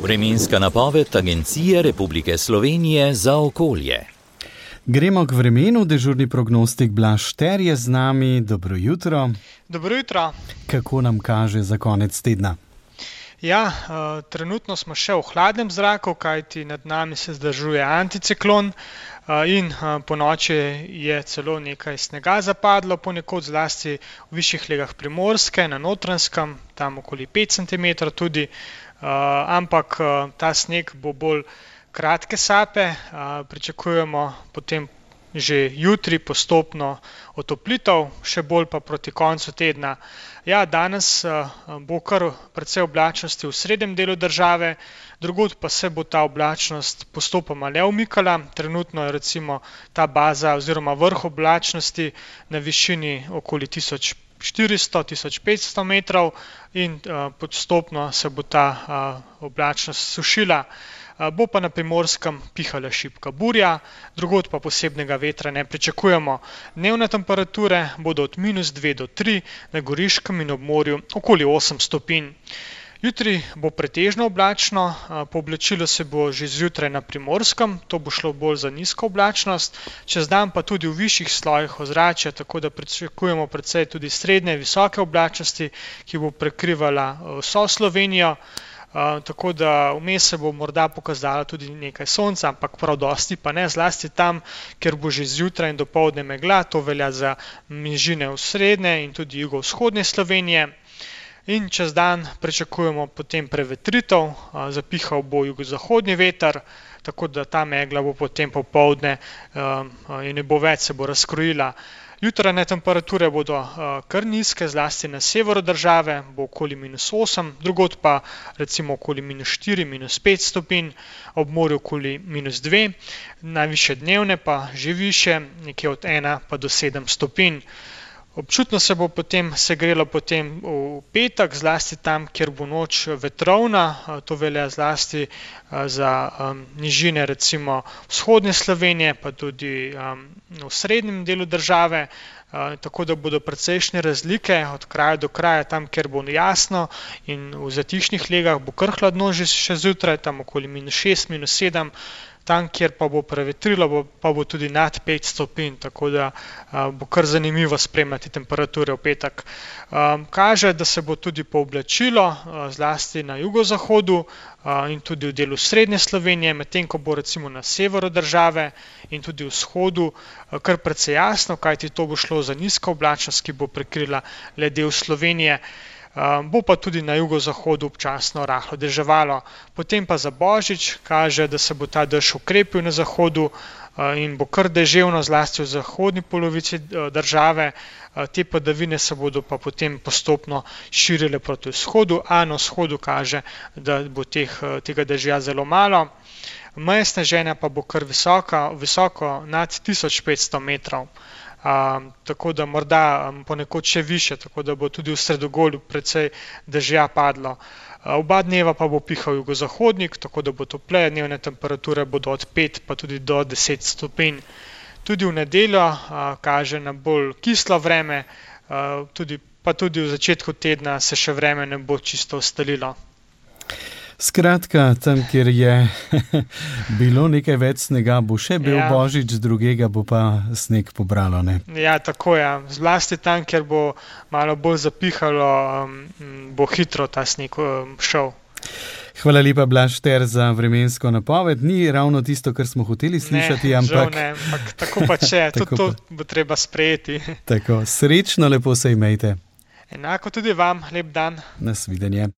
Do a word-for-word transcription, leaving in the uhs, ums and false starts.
Vremenska napoved Agencije Republike Slovenije za okolje. Gremo k vremenu, dežurni prognostik Blaž Šter je z nami. Dobro jutro. Dobro jutro. Kako nam kaže za konec tedna? Ja, uh, trenutno smo še v hladnem zraku, kajti nad nami se zdržuje anticiklon uh, in uh, po noči je celo nekaj snega zapadlo, ponekod zlasti v višjih legah Primorske, na Notranjskem, tam okoli pet centimetrov tudi, uh, ampak uh, ta sneg bo bolj kratke sape, uh, pričakujemo potem že jutri postopno otoplitev, še bolj pa proti koncu tedna. Ja, danes uh, bo kar precej oblačnosti v srednjem delu države, drugod pa se bo ta oblačnost postopoma le umikala. Trenutno je recimo ta baza oziroma vrh oblačnosti na višini okoli tisoč štiristo do tisoč petsto metrov in uh, postopno se bo ta uh, oblačnost sušila. Bo pa na Primorskem pihala šibka burja, drugod pa posebnega vetra ne pričakujemo. Dnevne temperature bodo od minus dve do tri, na Goriškem in ob morju okoli osem stopinj. Jutri bo pretežno oblačno, pooblačilo se bo že zjutraj na Primorskem, to bo šlo bolj za nizko oblačnost, čez dan pa tudi v višjih slojih ozračja, tako da pričakujemo precej tudi srednje visoke oblačnosti, ki bo prekrivala vso Slovenijo. Uh, tako da vmes se bo morda pokazalo tudi nekaj sonca, ampak prav dosti pa ne, zlasti tam, ker bo že zjutraj in dopoldne megla, to velja za nižine v srednje in tudi jugovzhodne Slovenije. In čez dan pričakujemo potem prevetritev, uh, zapihal bo jugozahodni veter, tako da ta megla bo potem popoldne uh, in ne bo več, se bo razkrojila. Jutranje temperature bodo uh, kar nizke, zlasti na severu države, bo okoli minus osem, drugod pa recimo okoli minus štiri, minus pet stopinj, ob morju okoli minus dve, najvišje dnevne pa že više, nekje od ena pa do sedem stopinj. Občutno se bo potem segrelo potem v petek, zlasti tam, kjer bo noč vetrovna, to velja zlasti za um, nižine recimo vzhodne Slovenije, pa tudi um, v srednjem delu države, uh, tako da bodo precejšnje razlike od kraja do kraja, tam, kjer bo jasno in v zatišnih legah bo kar hladno že še zjutraj, tam okoli minus šest, minus sedem, tam, kjer pa bo prevetrilo, bo, pa bo tudi nad pet stopinj, tako da uh, bo kar zanimivo spremljati temperature v petek. Um, kaže, da se bo tudi pooblačilo, uh, zlasti na jugozahodu uh, in tudi v delu srednje Slovenije, medtem ko bo recimo na severu države in tudi v vzhodu uh, kar precej jasno, kajti to bo šlo za nizko oblačnost, ki bo prekrila le del Slovenije. Uh, bo pa tudi na jugozahodu občasno rahlo deževalo. Potem pa za Božič kaže, da se bo ta dež ukrepil na zahodu uh, in bo kar deževno, zlasti v zahodni polovici uh, države. Uh, te padavine se bodo pa potem postopno širile proti vzhodu, a na vzhodu kaže, da bo teh, uh, tega dežja zelo malo. Meja sneženja pa bo kar visoka, visoko nad tisoč petsto metrov. Um, tako da morda um, ponekod še više, tako da bo tudi v Sredogolju precej dežja padlo. Uh, oba dneva pa bo pihal jugozahodnik, tako da bo topleje, dnevne temperature bodo od pet pa tudi do deset stopinj. Tudi v nedeljo uh, kaže na bolj kislo vreme, uh, tudi, pa tudi v začetku tedna se še vreme ne bo čisto ustalilo. Skratka, tam, kjer je bilo nekaj več snega, bo še bil ja. Božič, drugega bo pa sneg pobralo, ne? Ja, tako je. Zlasti tam, kjer bo malo bolj zapihalo, bo hitro ta sneg šel. Hvala lepa, Blaž Šter, za vremensko napoved. Ni ravno tisto, kar smo hoteli slišati, ne, ampak... žal ne, ampak tako pa če, tudi to bo treba sprejeti. Tako, srečno, lepo se imejte. Enako tudi vam, lep dan. Nasvidenje.